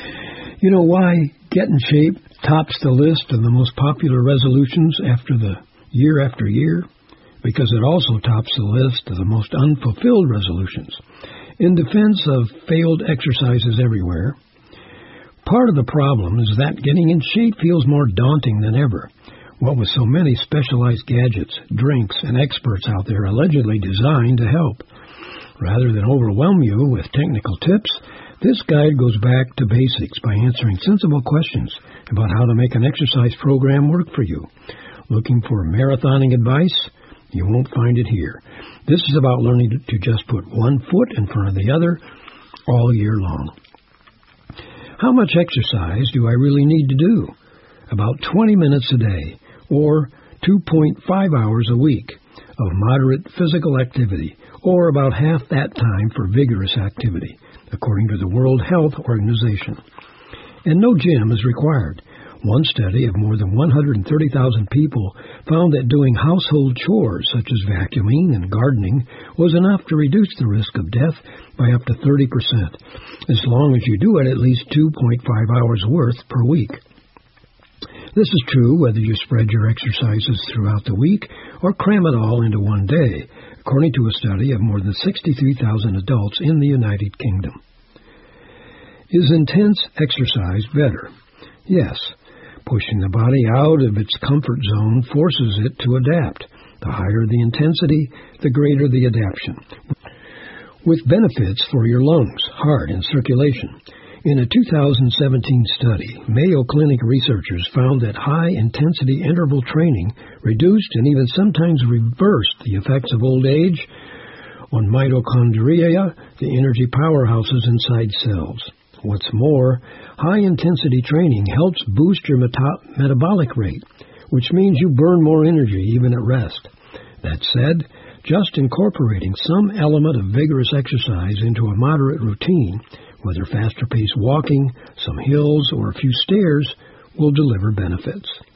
You know why Get in Shape tops the list of the most popular resolutions after year? Because it also tops the list of the most unfulfilled resolutions. In defense of failed exercises everywhere, part of the problem is that getting in shape feels more daunting than ever. What with so many specialized gadgets, drinks, and experts out there allegedly designed to help. Rather than overwhelm you with technical tips, this guide goes back to basics by answering sensible questions about how to make an exercise program work for you. Looking for marathoning advice? You won't find it here. This is about learning to just put one foot in front of the other all year long. How much exercise do I really need to do? About 20 minutes a day, or 2.5 hours a week of moderate physical activity, or about half that time for vigorous activity, according to the World Health Organization. And no gym is required. One study of more than 130,000 people found that doing household chores such as vacuuming and gardening was enough to reduce the risk of death by up to 30%, as long as you do it at least 2.5 hours worth per week. This is true whether you spread your exercises throughout the week or cram it all into one day, according to a study of more than 63,000 adults in the United Kingdom. Is intense exercise better? Yes. Pushing the body out of its comfort zone forces it to adapt. The higher the intensity, the greater the adaptation, with benefits for your lungs, heart, and circulation. In a 2017 study, Mayo Clinic researchers found that high-intensity interval training reduced and even sometimes reversed the effects of old age on mitochondria, the energy powerhouses inside cells. What's more, high-intensity training helps boost your metabolic rate, which means you burn more energy even at rest. That said, just incorporating some element of vigorous exercise into a moderate routine, whether faster-paced walking, some hills, or a few stairs, will deliver benefits.